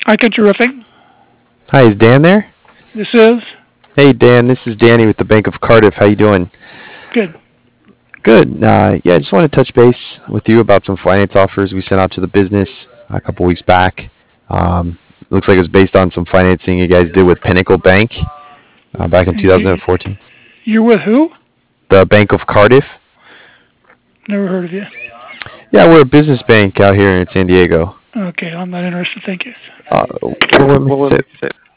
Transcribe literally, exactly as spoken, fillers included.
Hi, Country Roofing. Hi, is Dan there? This is Hey, Dan, this is Danny with the Bank of Cardiff. How you doing? good. Good. Uh, yeah, I just want to touch base with you about some finance offers we sent out to the business a couple weeks back. Um, looks like it was based on some financing you guys did with Pinnacle Bank uh, back in You, two thousand fourteen. you're with who? The Bank of Cardiff. Never heard of you. Yeah, we're a business bank out here in San Diego. Okay, I'm not interested. Thank you. Uh, what, what,